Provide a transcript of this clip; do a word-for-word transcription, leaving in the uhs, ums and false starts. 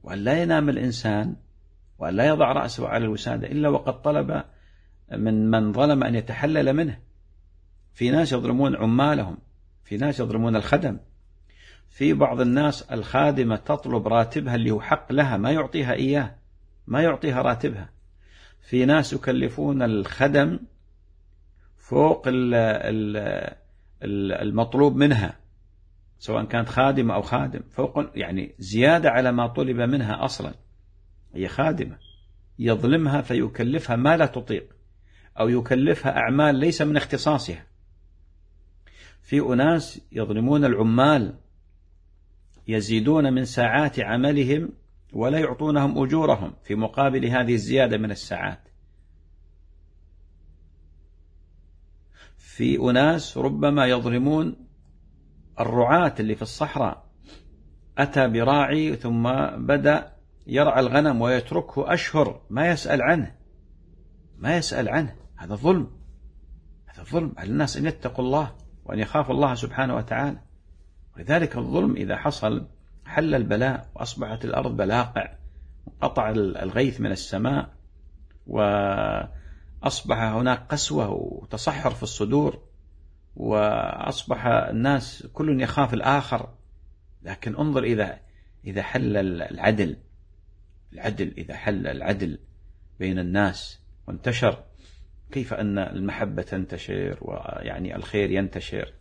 وأن لا ينام الإنسان وأن لا يضع رأسه على الوسادة إلا وقد طلب من من ظلم أن يتحلل منه. في ناس يظلمون عمالهم، في ناس يظلمون الخدم، في بعض الناس الخادمة تطلب راتبها اللي هو حق لها ما يعطيها إياه، ما يعطيها راتبها. في ناس يكلفون الخدم فوق المطلوب منها سواء كانت خادمة أو خادم، فوق يعني زيادة على ما طلب منها أصلا. هي خادمة يظلمها فيكلفها ما لا تطيق أو يكلفها أعمال ليس من اختصاصها. في أناس يظلمون العمال، يزيدون من ساعات عملهم ولا يعطونهم أجورهم في مقابل هذه الزيادة من الساعات. في أناس ربما يظلمون الرعاة اللي في الصحراء، أتى براعي ثم بدأ يرعى الغنم ويتركه أشهر ما يسأل عنه ما يسأل عنه هذا ظلم، هذا ظلم على الناس أن يتقوا الله وأن يخافوا الله سبحانه وتعالى. ولذلك الظلم إذا حصل حل البلاء وأصبحت الأرض بلاقع وقطع الغيث من السماء وأصبح هناك قسوة وتصحر في الصدور وأصبح الناس كل يخاف الآخر. لكن انظر إذا إذا حل العدل العدل إذا حل العدل بين الناس وانتشر، كيف أن المحبة تنتشر ويعني الخير ينتشر